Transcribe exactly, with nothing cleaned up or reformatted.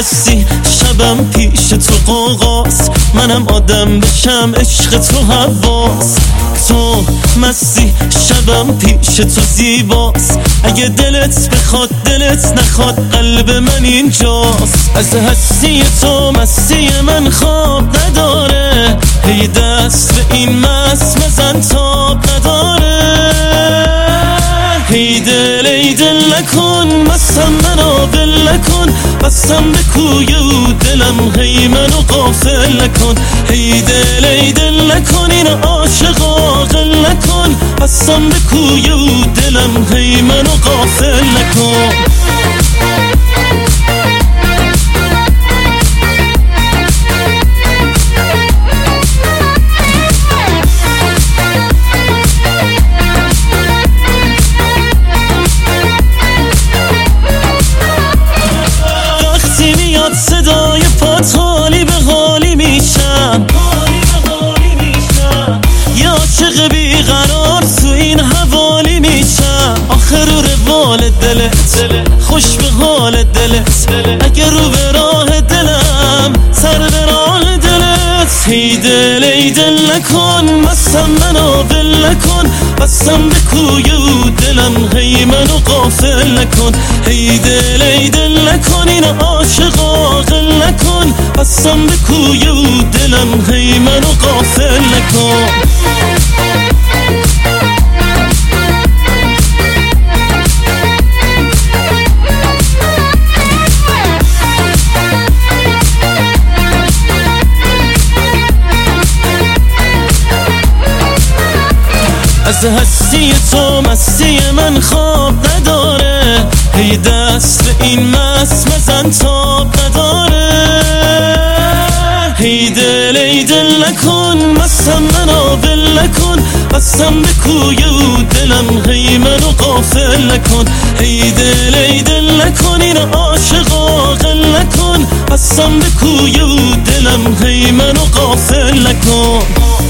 هستی شبم پیش تو قوقاس، منم آدم بشم عشق تو حواس. تو مستی شبم پیش تو زیباست، اگه دلت بخواد دلت نخواد قلب من اینجاست. از هستی تو مستی من خواب نداره، هی دست به این مست مزن تاب نداره. هی دل ای دل نکن مستم منو بل نکن، بستم به کوی او دلم هی منو غافل نکن. هی دل ای دل نکن این عاشق عاقل نکن، بستم به کوی او دلم هی منو غافل نکن. صدای پات حالی به حالی میشم، یه عاشق بیقرار تو این حوالی میشم. آخر رو روال دلت خوش به حال دلت، اگه رو به راه دلم سر به راه دلت. هی دل ای دل نکن مستم منو ول نکن، بستم به کوی او دلم هی منو غافل نکن. هی دل ای دل نکن این عاشق عاقل نکن، بستم به کوی او دلم هی منو غافل نکن. از هستی تو مستی من خواب نداره، هی دست به این مست مزن تاب نداره. هی دل ای دل نکن مستم منو ول نکن، بستم به کوی او دلم هی منو غافل نکن. هی دل ای دل نکن این عاشق عاقل نکن، بستم به کوی او دلم هی منو غافل نکن.